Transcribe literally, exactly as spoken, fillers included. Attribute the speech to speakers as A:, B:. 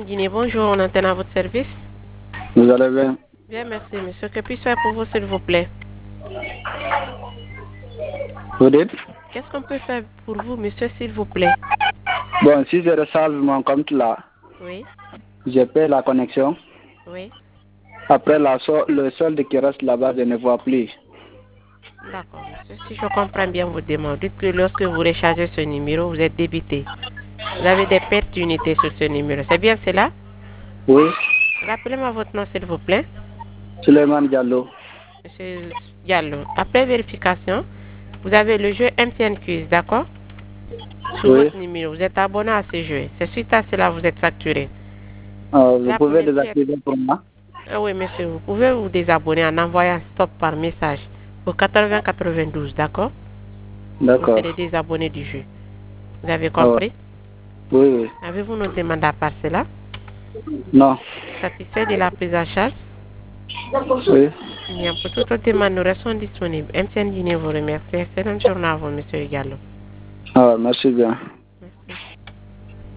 A: M T N Guinée, bonjour, on antenne à votre service.
B: Vous allez bien?
A: Bien, merci, monsieur. Que puis-je faire pour vous, s'il vous plaît?
B: Vous dites?
A: Qu'est-ce qu'on peut faire pour vous, monsieur, s'il vous plaît?
B: Bon, si je reçois mon compte là,
A: Oui.
B: je paie la connexion.
A: Oui.
B: Après, la so le solde qui reste là-bas, je ne vois plus.
A: D'accord, monsieur. Si je comprends bien votre demande, dites que lorsque vous rechargez ce numéro, vous êtes débité. Vous avez des pertes d'unités sur ce numéro. C'est bien cela?
B: Oui.
A: Rappelez-moi votre nom, s'il vous plaît.
B: Suleiman Diallo.
A: Monsieur Diallo. Après vérification, vous avez le jeu M T N Quiz, d'accord? Sur
B: Oui.
A: votre numéro. Vous êtes abonné à ce jeu. C'est suite à cela que vous êtes facturé.
B: Euh, vous
A: Là,
B: pouvez
A: pour
B: désactiver pour moi?
A: Ah oui, monsieur, vous pouvez vous désabonner en envoyant stop par message au quatre-vingts quatre-vingt-douze, d'accord? Vous
B: D'accord.
A: serez désabonné du jeu. Vous avez
B: Ah,
A: compris?
B: oui, oui.
A: Avez-vous nos demandes à part cela?
B: Non.
A: Satisfait de la prise en charge?
B: Oui.
A: Bien, pour toute autre demande, nous restons disponibles. M T N Guinée vous remercie. Excellente journée à vous, monsieur Gallo.
B: Ah, merci bien.
A: Merci.